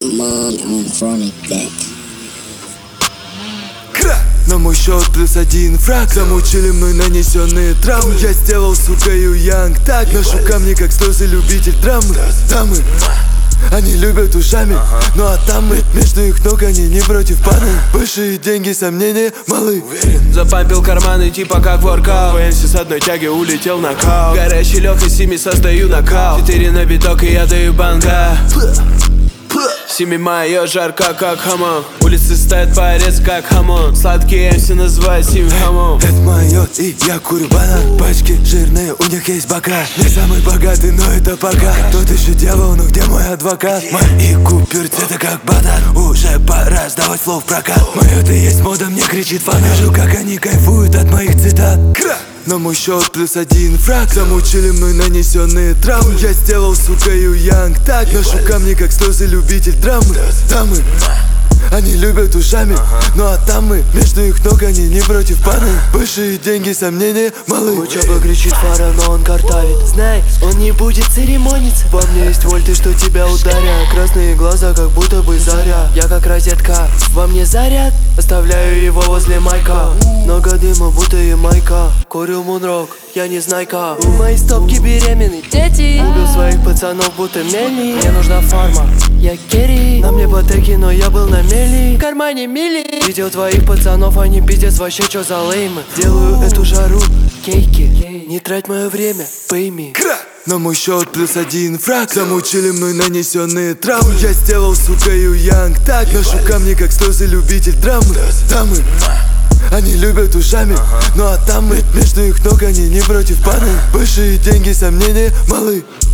На мой счет +1 фраг. Замучили мной нанесенные травмы. Я сделал, сука, янг так. Ношу камни, как слезы, любитель драмы. Дамы, они любят ушами. Ну а там мы, между их ног, они не против паны. Большие деньги, сомнения, малы. Запампил карманы типа как воркаут. ВНС с одной тяги улетел на каут. Горячий Леха с ними создаю нокаут. 4 на биток и я даю банка. 7 мая жарко как хамон. Улицы стоят порез как хамон. Сладкие МС называют сим хамон. Это мое, и я курю банан. Пачки жирные, у них есть бока. Не самый богатый, но это пока. Тот еще дьявол, ну где мой адвокат? Мои купюры цвета как банан. Уже пора сдавать флоу в прокат. Мое-то есть мода, мне кричит фанат. Вижу, как они кайфуют от моих цитат. На мой счет +1 фраг. Замучили мной нанесенные травмы. Я сделал, сука, янг так. Ношу камни, как слезы, любитель драмы. Дамы, они любят ушами. Ну а там мы, между их ног, они не против паны. Большие деньги, сомнения, малы. Учеба кричит фара, но он картавит. Знай, он не будет церемониться. Во мне есть вольты, что тебя ударят. Красные глаза, как будто бы заря. Я как розетка, во мне заряд. Оставляю его возле майка. Много дыма, будто и майка. Курю мунрок, я не знайка. У моей стопки беременны дети. Убил своих пацанов, будто мели. Мне нужна фарма, я керри. На мне батеки, но я был на мели. В кармане мили. Видел твоих пацанов, они пиздец вообще чё за леймы. Делаю эту жару, кейки. Не трать мое время, пойми. На мой счет +1 фраг. Замучили мной нанесенные травмы. Я сделал, сука, янг так. Ношу камни, как слезы, любитель драмы. Дамы, они любят ушами. Ну а там мы, между их ног, они не против паны. Большие деньги, сомнения, малы.